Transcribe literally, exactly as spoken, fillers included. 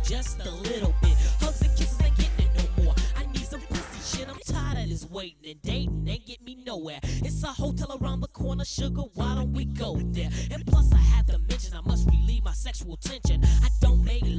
just a little bit. Hugs and kisses ain't getting it no more. I need some pussy shit, I'm tired of this waiting and dating, ain't get me nowhere. It's a hotel around the corner, sugar, why don't we go there? And plus I have to mention I must relieve my sexual tension. I don't make